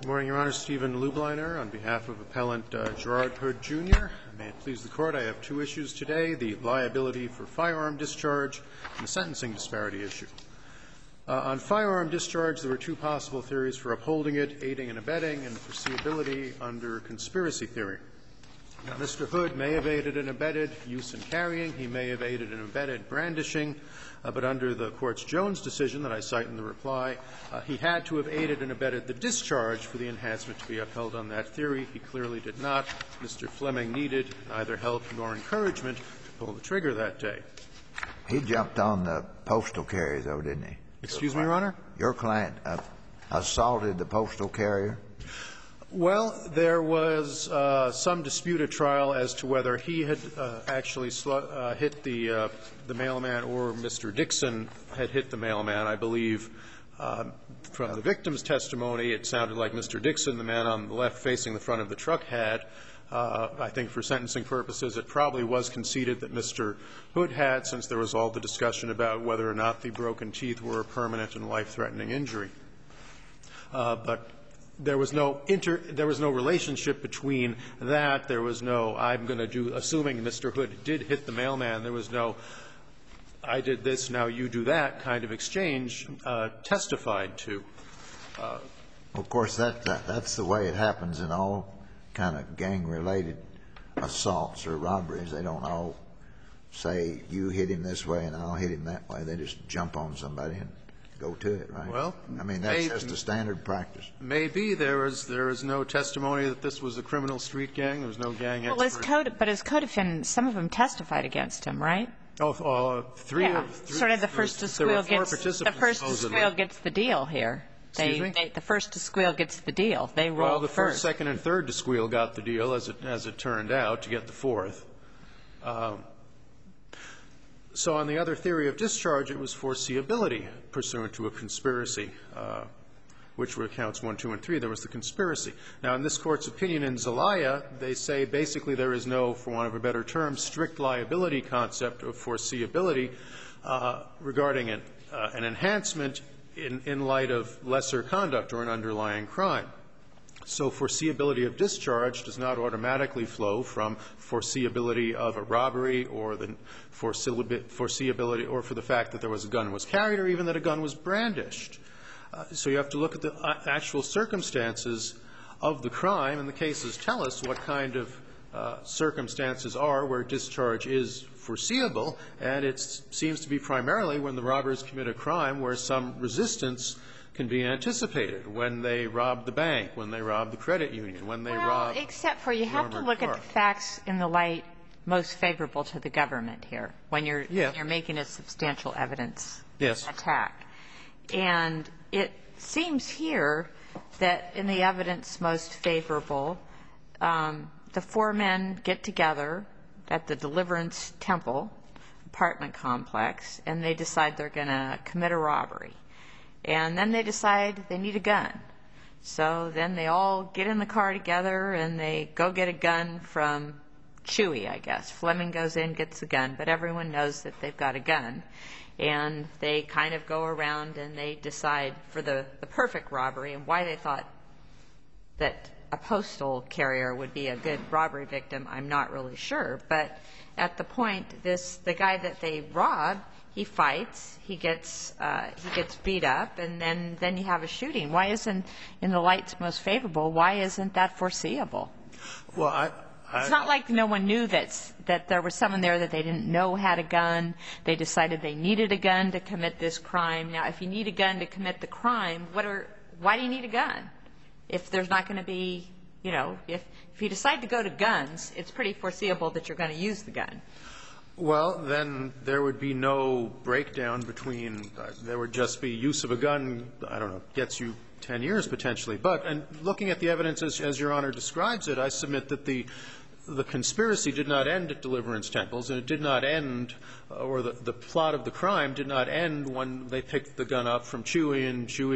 Good morning, Your Honor. Stephen Lubliner on behalf of Appellant Gerard Hood, Jr. May it please the Court, I have two issues today, the liability for firearm discharge and the sentencing disparity issue. On firearm discharge, there were two possible theories for upholding it, aiding and abetting, and foreseeability under conspiracy theory. Now, Mr. Hood may have aided and abetted use and carrying. He may have aided and abetted brandishing. But under the Court's Jones decision that I cite in the reply, he had to have aided and abetted the discharge for the enhancement to be upheld on that theory. He clearly did not. Mr. Fleming needed neither help nor encouragement to pull the trigger that day. He jumped on the postal carrier, though, didn't he? Excuse me, Your Honor? Your client assaulted the postal carrier? Well, there was some dispute at trial as to whether he had actually hit the mailman or Mr. Dixon had hit the mailman. I believe from the victim's testimony, it sounded like Mr. Dixon, the man on the left facing the front of the truck, had. I think for sentencing purposes, it probably was conceded that Mr. Hood had, since there was all the discussion about whether or not the broken teeth were a permanent and life-threatening injury. But there was no relationship between that. There was no, I'm going to do, assuming Mr. Hood did hit the mailman, there was no, I did this, now you do that kind of exchange testified to. Of course, that's the way it happens in all kind of gang-related assaults or robberies. They don't all say, you hit him this way and I'll hit him that way. They just jump on somebody and go to it, right? Well, I mean, that's just a standard practice. Maybe there is no testimony that this was a criminal street gang. There was no gang expert. But his co-defendants, some of them testified against him, right? Three of sort of the first to squeal gets the deal here. The first to squeal gets the deal. They rolled Well, the first, second, and third to squeal got the deal, as it turned out, to get the fourth. So on the other theory of discharge, it was foreseeability pursuant to a conspiracy, which were counts 1, 2, and 3. There was the conspiracy. Now, in this Court's opinion in Zelaya, they say basically there is no, for want of a better term, strict liability concept of foreseeability regarding an enhancement in light of lesser conduct or an underlying crime. So foreseeability of discharge does not automatically flow from foreseeability of a robbery or the foreseeability or for the fact that there was a gun was carried or even that a gun was brandished. So you have to look at the actual circumstances of the crime, and the cases tell us what kind of circumstances are where discharge is foreseeable, and it seems to be primarily when the robbers commit a crime where some resistance can be anticipated, when they rob the bank, when they rob the credit union, when they rob except for you have to look at the facts in the light most favorable to the government here when you're making a substantial evidence attack. And it seems here that in the evidence most favorable, the four men get together at the Deliverance Temple apartment complex, and they decide they're going to commit a robbery. And then they decide they need a gun. So then they all get in the car together, and they go get a gun from Chewy, I guess. Fleming goes in, gets a gun, but everyone knows that they've got a gun. And they kind of go around and they decide for the perfect robbery, and why they thought that a postal carrier would be a good robbery victim, I'm not really sure. But at the point, the guy that they rob, he fights, he gets beat up, and then you have a shooting. Why isn't, in the lights most favorable, why isn't that foreseeable? Well, it's not like no one knew that there was someone there that they didn't know had a gun. They decided they needed a gun to commit this crime. Now, if you need a gun to commit the crime, why do you need a gun? If there's not going to be, if you decide to go to guns, it's pretty foreseeable that you're going to use the gun. Well, then there would be no breakdown between, there would just be use of a gun, I don't know, gets you 10 years potentially. But, and looking at the evidence as Your Honor describes it, I submit that the conspiracy did not end at Deliverance Temples, and it did not end, or the plot of the crime did not end when they picked the gun up from Chewy and Chewy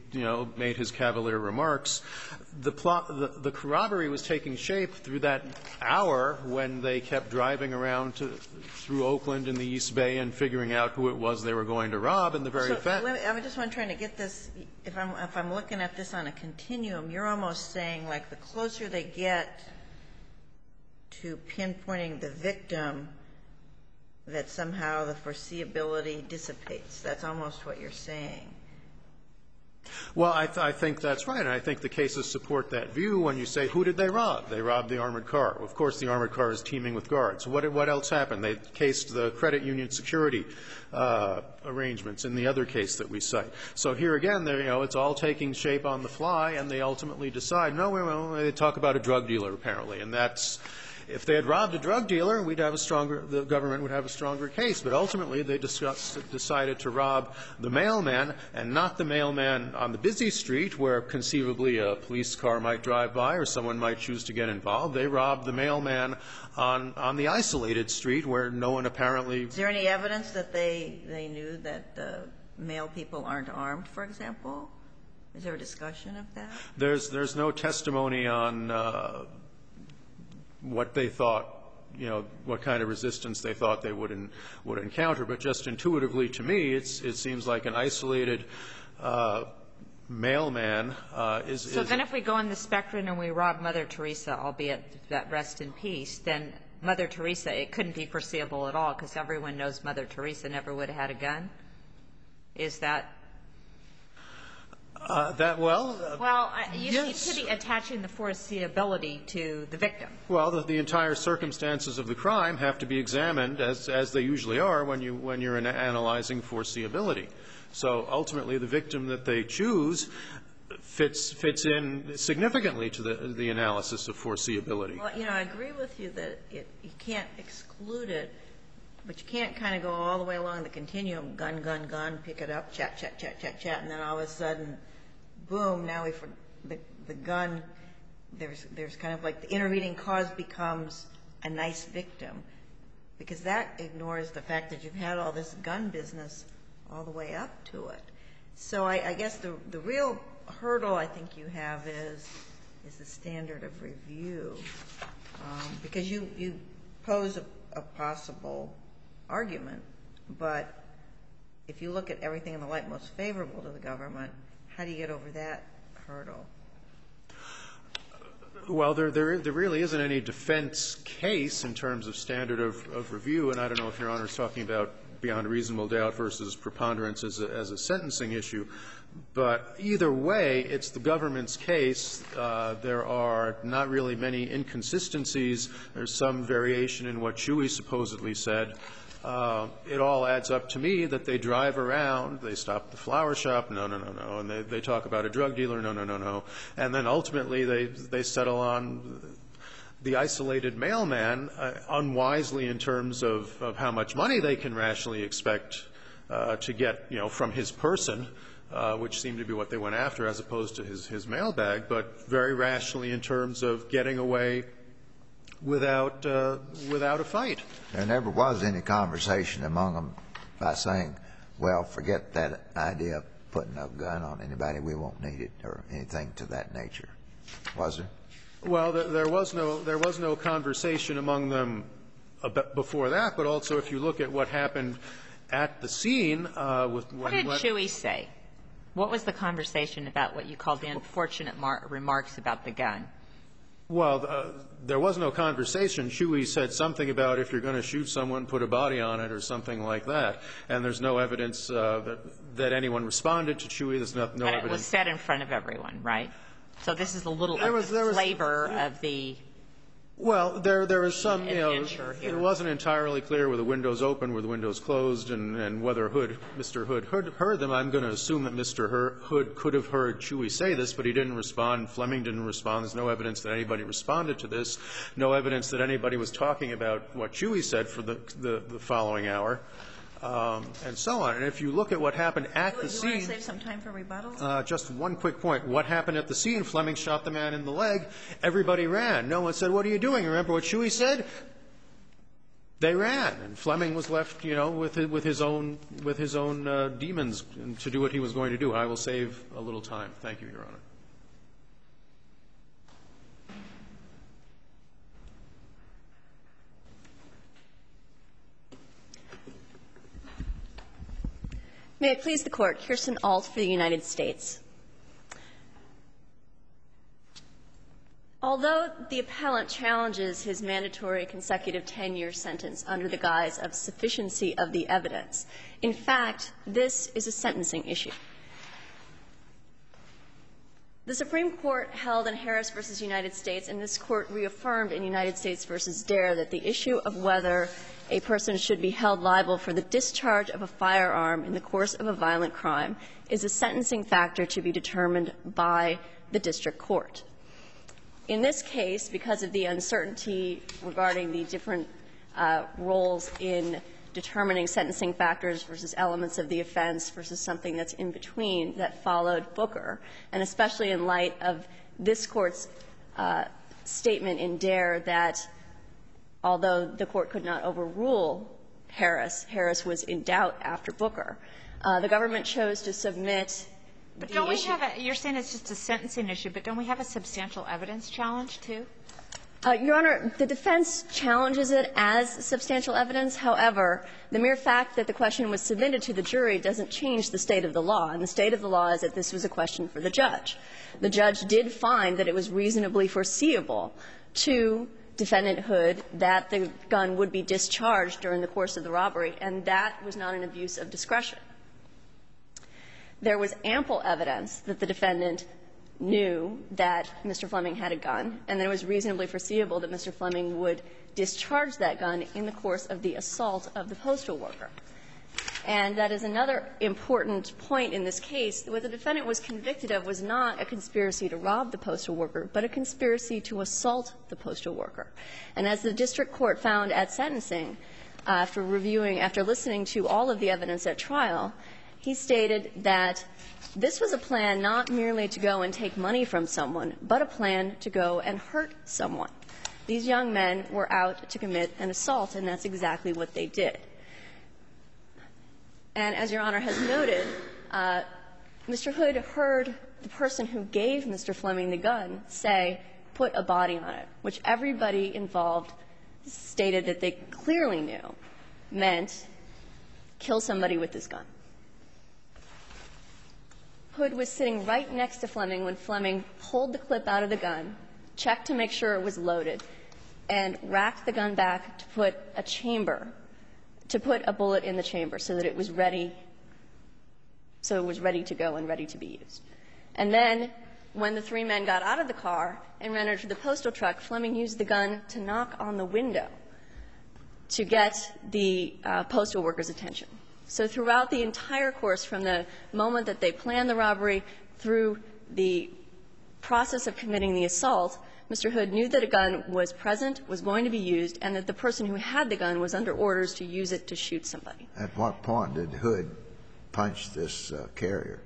made his cavalier remarks. The robbery was taking shape through that hour when they kept driving around through Oakland and the East Bay and figuring out who it was they were going to rob. And the very fact. I just want trying to get this. If I'm looking at this on a continuum, you're almost saying like the closer they get to pinpointing the victim, that somehow the foreseeability dissipates. That's almost what you're saying. Well, I think that's right, and I think the cases support that view when you say, who did they rob? They robbed the armored car. Of course, the armored car is teeming with guards. What else happened? They cased the credit union security arrangements in the other case that we cite. So here again, it's all taking shape on the fly, and they ultimately decide, no, they talk about a drug dealer, apparently, and that's – if they had robbed a drug dealer, the government would have a stronger case. But ultimately, they decided to rob the mailman, and not the mailman on the busy street where conceivably a police car might drive by or someone might choose to get involved. They robbed the mailman on the isolated street where no one apparently. Is there any evidence that they knew that the mail people aren't armed, for example? Is there a discussion of that? There's no testimony on what they thought, what kind of resistance they thought they would encounter. But just intuitively to me, it seems like an isolated mailman is. So then if we go on the spectrum and we rob Mother Teresa, albeit that rest in peace, then Mother Teresa, it couldn't be foreseeable at all because everyone knows Mother Teresa never would have had a gun? Is that? Well, you yes. seem to be attaching the foreseeability to the victim. Well, the entire circumstances of the crime have to be examined as they usually are when you're analyzing foreseeability. So ultimately, the victim that they choose fits in significantly to the analysis of foreseeability. Well, I agree with you that you can't exclude it, but you can't kind of go all the way along the continuum, gun, gun, gun, pick it up, chat, chat, chat, chat, chat, and then all of a sudden, boom, now the gun, there's kind of like the intervening cause becomes a nice victim, because that ignores the fact that you've had all this gun business all the way up to it. So I guess the real hurdle I think you have is the standard of review, because you pose a possible argument, but if you look at everything in the light most favorable to the government, how do you get over that hurdle? Well, there really isn't any defense case in terms of standard of review, and I don't know if Your Honor is talking about beyond reasonable doubt versus preponderance as a sentencing issue. But either way, it's the government's case. There are not really many inconsistencies. There's some variation in what Chewy supposedly said. It all adds up to me that they drive around, they stop at the flower shop, no, and they talk about a drug dealer, no, and then ultimately they settle on the isolated mailman unwisely in terms of how much money they can rationally expect to get, from his person, which seemed to be what they went after as opposed to his mailbag, but very rationally in terms of getting away without a fight. There never was any conversation among them by saying, well, forget that idea of putting a gun on anybody, we won't need it, or anything to that nature. Was there? Well, there was no conversation among them before that, but also if you look at what happened at the scene with what did Chewy say? What was the conversation about what you called the unfortunate remarks about the gun? Well, there was no conversation. Chewy said something about if you're going to shoot someone, put a body on it or something like that. And there's no evidence that anyone responded to Chewy. There's no evidence. It was said in front of everyone, right? So this is a little of the flavor of the Well, there is some, it wasn't entirely clear were the windows open, were the windows closed, and whether Mr. Hood heard them. I'm going to assume that Mr. Hood could have heard Chewy say this, but he didn't respond. Fleming didn't respond. There's no evidence that anybody responded to this. No evidence that anybody was talking about what Chewy said for the following hour, and so on. And if you look at what happened at the scene. You want to save some time for rebuttal? Just one quick point. What happened at the scene? Fleming shot the man in the leg. Everybody ran. No one said, what are you doing? Remember what Chewy said? They ran, and Fleming was left, you know, with his own demons to do what he was going to do. I will save a little time. Thank you, Your Honor. May it please the Court, Kirsten Alt for the United States. Although the appellant challenges his mandatory consecutive 10-year sentence under the guise of sufficiency of the evidence, in fact, this is a sentencing issue. The Supreme Court held in Harris v. United States, and this Court reaffirmed in United States v. Dare, that the issue of whether a person should be held liable for the discharge of a firearm in the course of a violent crime is a sentencing factor to be determined by the district court. In this case, because of the uncertainty regarding the different roles in determining sentencing factors versus elements of the offense versus something that's in between that followed Booker, and especially in light of this Court's statement in Dare that although the Court could not overrule Harris, Harris was in doubt after Booker, the government chose to submit the issue. But don't we have a – you're saying it's just a sentencing issue, but don't we have a substantial evidence challenge, too? Your Honor, the defense challenges it as substantial evidence. However, the mere fact that the question was submitted to the jury doesn't change the state of the law, and the state of the law is that this was a question for the judge. The judge did find that it was reasonably foreseeable to Defendant Hood that the gun would be discharged during the course of the robbery, and that was not an abuse of discretion. There was ample evidence that the defendant knew that Mr. Fleming had a gun, and that it was reasonably foreseeable that Mr. Fleming would discharge that gun in the course of the assault of the postal worker. And that is another important point in this case. What the defendant was convicted of was not a conspiracy to rob the postal worker, but a conspiracy to assault the postal worker. And as the district court found at sentencing, after reviewing, after listening to all of the evidence at trial, he stated that this was a plan not merely to go and take money from someone, but a plan to go and hurt someone. These young men were out to commit an assault, and that's exactly what they did. And as Your Honor has noted, Mr. Hood heard the person who gave Mr. Fleming the gun say, put a body on it, which everybody involved stated that they clearly knew meant kill somebody with this gun. Hood was sitting right next to Fleming when Fleming pulled the clip out of the gun, checked to make sure it was loaded, and racked the gun back to put a chamber, to put a bullet in the chamber so that it was ready, to go and ready to be used. And then when the three men got out of the car and ran over to the postal truck, Fleming used the gun to knock on the window to get the postal worker's attention. So throughout the entire course, from the moment that they planned the robbery through the process of committing the assault, Mr. Hood knew that a gun was present, was going to be used, and that the person who had the gun was under orders to use it to shoot somebody. At what point did Hood punch this carrier?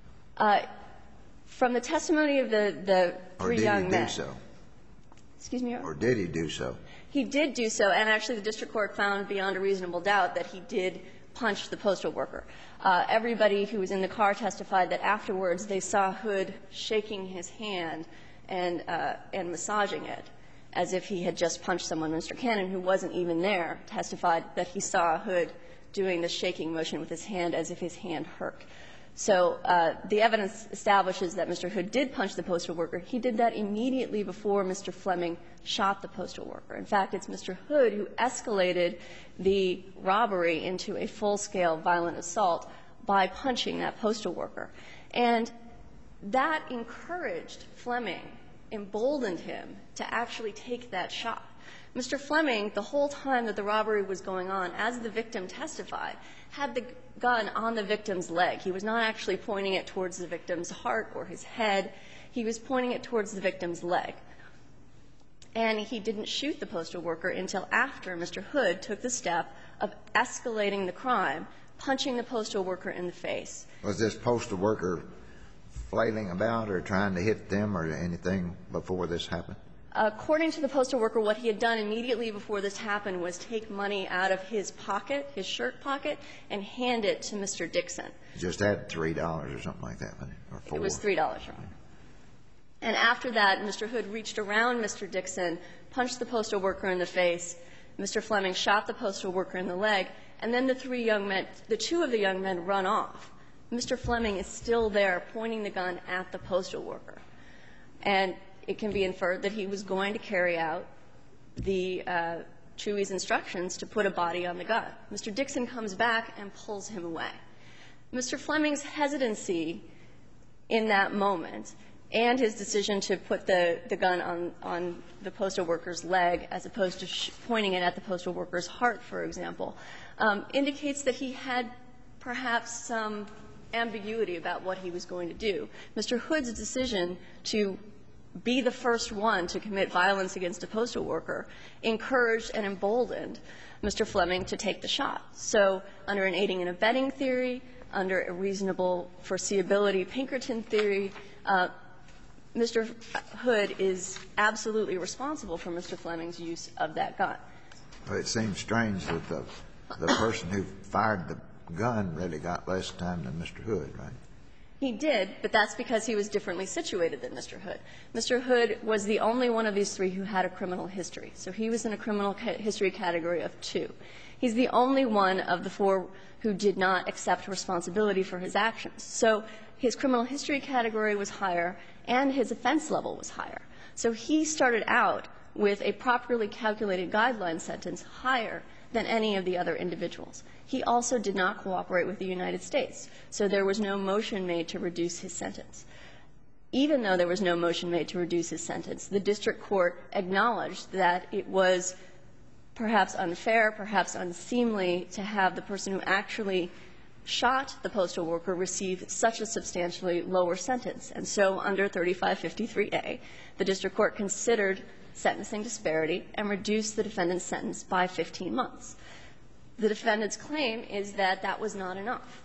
From the testimony of the three young men. Or did he do so? Excuse me, Your Honor? Or did he do so? He did do so, and actually the district court found beyond a reasonable doubt that he did punch the postal worker. Everybody who was in the car testified that afterwards they saw Hood shaking his hand and massaging it as if he had just punched someone. Mr. Cannon, who wasn't even there, testified that he saw Hood doing the shaking motion with his hand as if his hand hurt. So the evidence establishes that Mr. Hood did punch the postal worker. He did that immediately before Mr. Fleming shot the postal worker. In fact, it's Mr. Hood who escalated the robbery into a full-scale violent assault by punching that postal worker. And that encouraged Fleming, emboldened him to actually take that shot. Mr. Fleming, the whole time that the robbery was going on, as the victim testified, had the gun on the victim's leg. He was not actually pointing it towards the victim's heart or his head. He was pointing it towards the victim's leg. And he didn't shoot the postal worker until after Mr. Hood took the step of escalating the crime, punching the postal worker in the face. Was this postal worker flailing about or trying to hit them or anything before this happened? According to the postal worker, what he had done immediately before this happened was take money out of his pocket, his shirt pocket, and hand it to Mr. Dixon. Just had $3 or something like that, or $4. It was $3, Your Honor. And after that, Mr. Hood reached around Mr. Dixon, punched the postal worker in the face. Mr. Fleming shot the postal worker in the leg, and then the two of the young men run off. Mr. Fleming is still there pointing the gun at the postal worker. And it can be inferred that he was going to carry out the Chewy's instructions to put a body on the gun. Mr. Dixon comes back and pulls him away. Mr. Fleming's hesitancy in that moment and his decision to put the gun on the postal worker's leg as opposed to pointing it at the postal worker's heart, for example, indicates that he had perhaps some ambiguity about what he was going to do. Mr. Hood's decision to be the first one to commit violence against a postal worker encouraged and emboldened Mr. Fleming to take the shot. So under an aiding and abetting theory, under a reasonable foreseeability Pinkerton theory, Mr. Hood is absolutely responsible for Mr. Fleming's use of that gun. Well, it seems strange that the person who fired the gun really got less time than Mr. Hood, right? He did, but that's because he was differently situated than Mr. Hood. Mr. Hood was the only one of these three who had a criminal history. So he was in a criminal history category of 2. He's the only one of the 4 who did not accept responsibility for his actions. So his criminal history category was higher and his offense level was higher. So he started out with a properly calculated guideline sentence higher than any of the other individuals. He also did not cooperate with the United States, so there was no motion made to reduce his sentence. Even though there was no motion made to reduce his sentence, the district court acknowledged that it was perhaps unfair, perhaps unseemly to have the person who actually shot the postal worker receive such a substantially lower sentence. And so under 3553A, the district court considered sentencing disparity and reduced the defendant's sentence by 15 months. The defendant's claim is that that was not enough.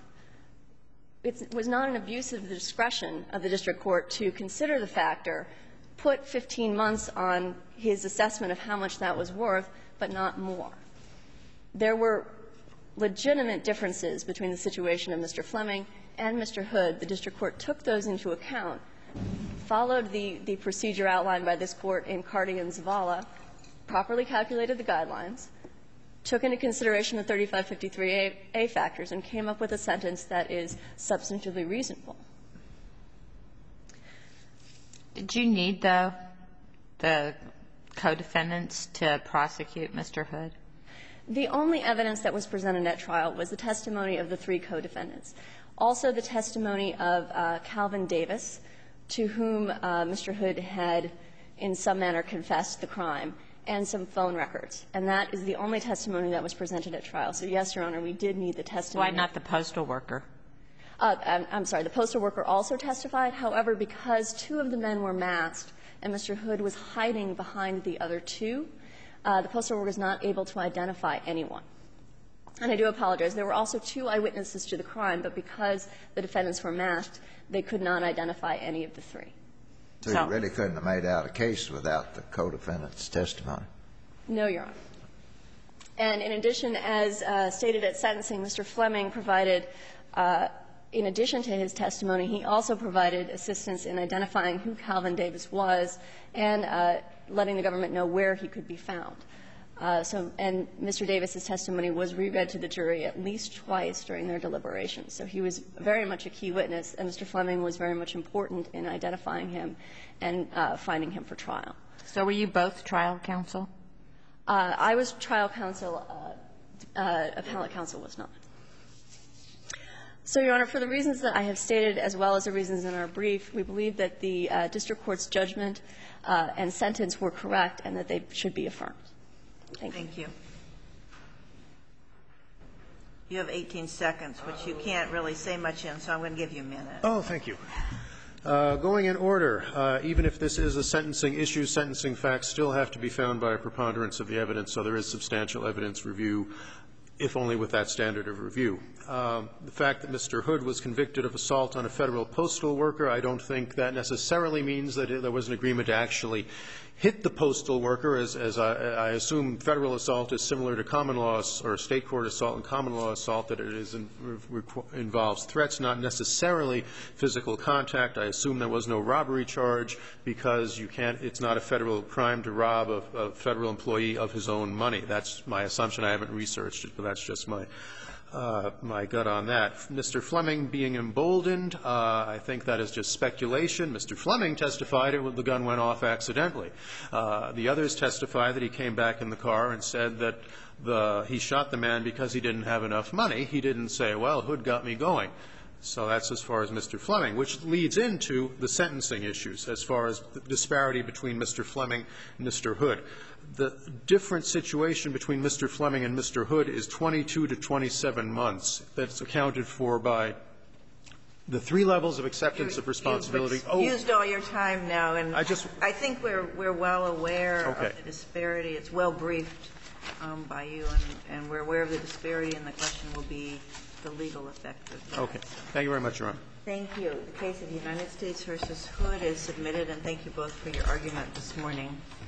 It was not an abuse of the discretion of the district court to consider the factor, put 15 months on his assessment of how much that was worth, but not more. There were legitimate differences between the situation of Mr. Fleming and Mr. Hood. The district court took those into account, followed the procedure outlined by this Court in Carty and Zavala, properly calculated the guidelines, took into consideration the 3553A factors, and came up with a sentence that is substantively reasonable. Did you need the co-defendants to prosecute Mr. Hood? The only evidence that was presented at trial was the testimony of the 3 co-defendants. Also the testimony of Calvin Davis, to whom Mr. Hood had in some manner confessed the crime, and some phone records. And that is the only testimony that was presented at trial. So, yes, Your Honor, we did need the testimony. Why not the postal worker? I'm sorry. The postal worker also testified. However, because 2 of the men were masked and Mr. Hood was hiding behind the other 2, the postal worker was not able to identify anyone. And I do apologize. There were also 2 eyewitnesses to the crime, but because the defendants were masked, they could not identify any of the 3. So you really couldn't have made out a case without the co-defendant's testimony? No, Your Honor. And in addition, as stated at sentencing, Mr. Fleming provided, in addition to his testimony, he also provided assistance in identifying who Calvin Davis was and letting the government know where he could be found. And Mr. Davis's testimony was reread to the jury at least twice during their deliberations. So he was very much a key witness, and Mr. Fleming was very much important in identifying him and finding him for trial. So were you both trial counsel? I was trial counsel. Appellate counsel was not. So, Your Honor, for the reasons that I have stated, as well as the reasons in our brief, we believe that the district court's judgment and sentence were correct and that they should be affirmed. Thank you. Thank you. You have 18 seconds, which you can't really say much in, so I'm going to give you a minute. Oh, thank you. Going in order, even if this is a sentencing issue, sentencing facts still have to be found by a preponderance of the evidence, so there is substantial evidence review. if only with that standard of review. The fact that Mr. Hood was convicted of assault on a Federal postal worker, I don't think that necessarily means that there was an agreement to actually hit the postal worker, as I assume Federal assault is similar to common law or State court assault and common law assault, that it involves threats, not necessarily physical contact. I assume there was no robbery charge because you can't – it's not a Federal crime to rob a Federal employee of his own money. That's my assumption. I haven't researched it, but that's just my gut on that. Mr. Fleming being emboldened, I think that is just speculation. Mr. Fleming testified the gun went off accidentally. The others testify that he came back in the car and said that he shot the man because he didn't have enough money. He didn't say, well, Hood got me going. So that's as far as Mr. Fleming, which leads into the sentencing issues as far as the disparity between Mr. Fleming and Mr. Hood. The different situation between Mr. Fleming and Mr. Hood is 22 to 27 months. That's accounted for by the 3 levels of acceptance of responsibility. You've used all your time now, and I think we're well aware of the disparity. It's well briefed by you, and we're aware of the disparity, and the question will be the legal effect of that. Okay. Thank you very much, Your Honor. Thank you. The case of United States v. Hood is submitted, and thank you both for your argument this morning.